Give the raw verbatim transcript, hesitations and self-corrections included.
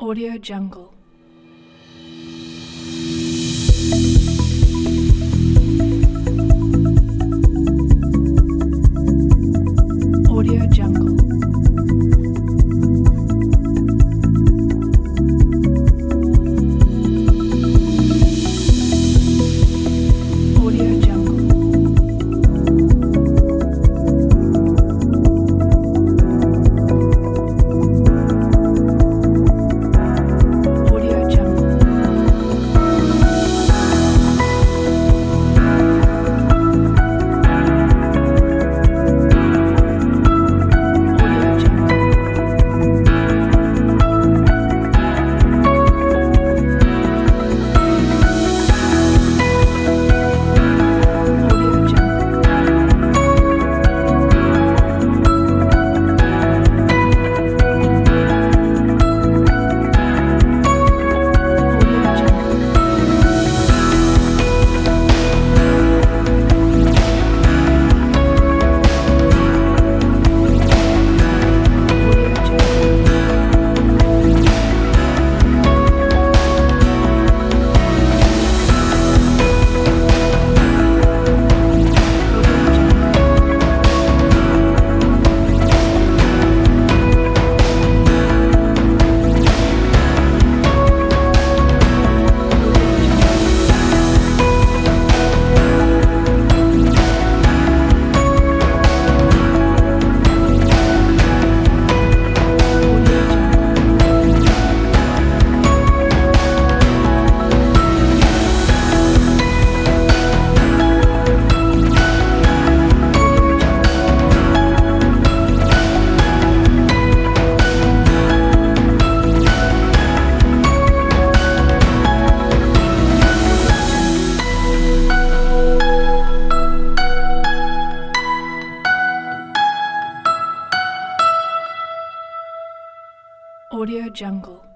Audio Jungle. Audio Jungle. Audio Jungle. Audio Jungle. Audio Jungle. Audio Jungle. Audio Jungle. Audio Jungle. Audio Jungle. Audio Jungle. Audio Jungle. Audio Jungle.